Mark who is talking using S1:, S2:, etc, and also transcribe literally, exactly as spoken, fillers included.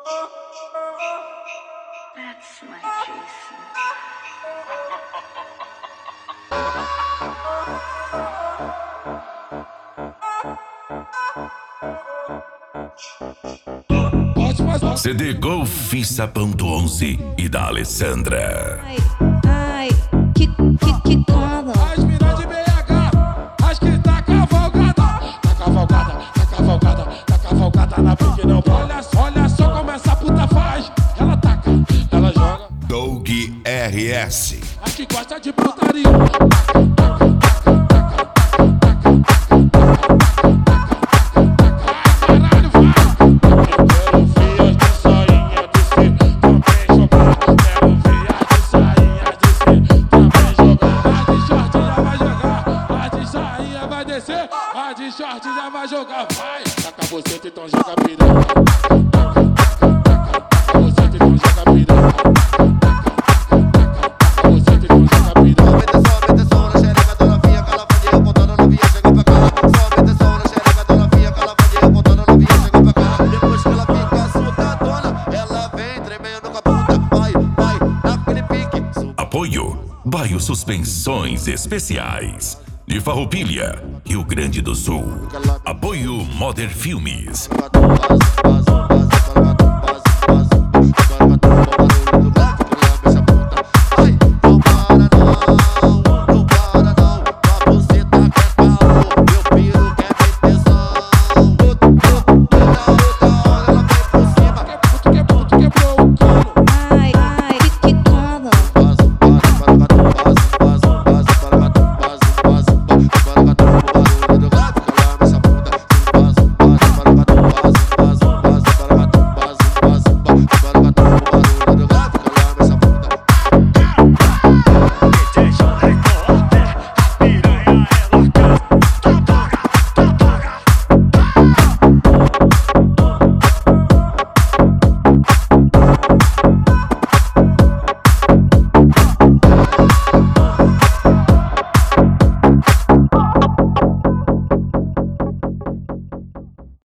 S1: That's my Jason.
S2: C D Golfissa ponto onze e da Alessandra.
S3: Ai, ai, que, que, que cala.
S4: As minas de B H, as que tá cavalgada. Tá cavalgada, tá cavalgada, tá cavalgada na pique não. Olha, olha só como essa puta faz. Ela taca, ela joga.
S2: Doug R S.
S4: As que gosta de putaria. A de short já vai jogar, vai. Taca você, então joga piranha. Taca você, então joga piranha. Taca você, então joga piranha.
S5: Mete som na xereca da novinha, que ela fazia apontando a novinha, chega pra cá. Só mete som na xereca da novinha, que ela fazia apontando a novinha, chega pra cá. Depois que ela fica assustadona, ela vem tremendo com a bunda. Vai, vai, dá aquele pique.
S2: Apoio Baio Suspensões Especiais de Farroupilha, Rio Grande do Sul. Apoio Modern Filmes.